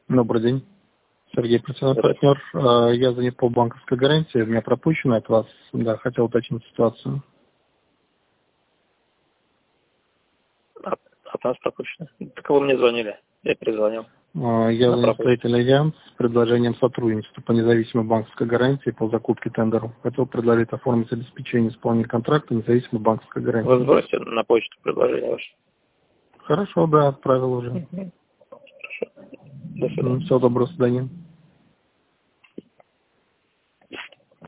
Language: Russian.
Добрый день. Сергей, профессиональный партнер. Я занят по банковской гарантии. У меня пропущено от вас. Да, хотел уточнить ситуацию. От нас пропущено. Так вы мне звонили. Я перезвонил. Я занят строительный альянс с предложением сотрудничества по независимой банковской гарантии по закупке тендеру. Хотел предложить оформить обеспечение исполнения контракта независимой банковской гарантии. Вы сбросите на почту предложение ваше. Хорошо, да, отправил уже. Хорошо. До свидания. Всего доброго, до свидания.